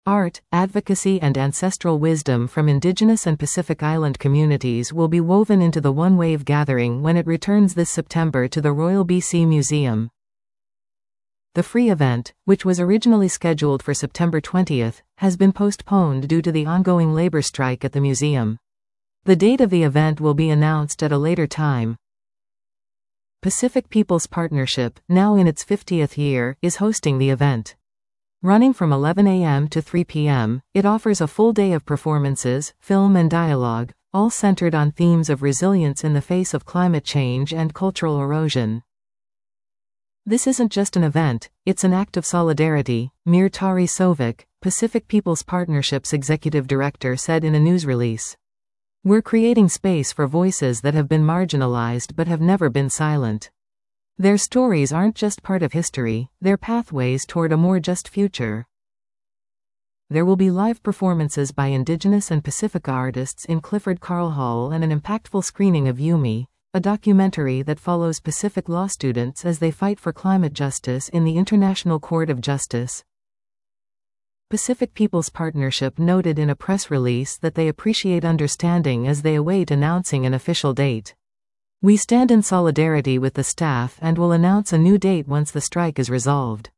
Art, advocacy and ancestral wisdom from Indigenous and Pacific Island communities will be woven into the One Wave gathering when it returns this September to the Royal BC Museum. The free event, which was originally scheduled for September 20th, has been postponed due to the ongoing labor strike at the museum. The date of the event will be announced at a later time. Pacific Peoples Partnership, now in its 50th year, is hosting the event. Running from 11 a.m. to 3 p.m., it offers a full day of performances, film and dialogue, all centered on themes of resilience in the face of climate change and cultural erosion. This isn't just an event, it's an act of solidarity, Mir Tari Sovic, Pacific Peoples Partnership's executive director, said in a news release. We're creating space for voices that have been marginalized but have never been silent. Their stories aren't just part of history, they're pathways toward a more just future. There will be live performances by Indigenous and Pacific artists in Clifford Carl Hall and an impactful screening of Yumi, a documentary that follows Pacific law students as they fight for climate justice in the International Court of Justice. Pacific Peoples Partnership noted in a press release that they appreciate understanding as they await announcing an official date. We stand in solidarity with the staff and will announce a new date once the strike is resolved.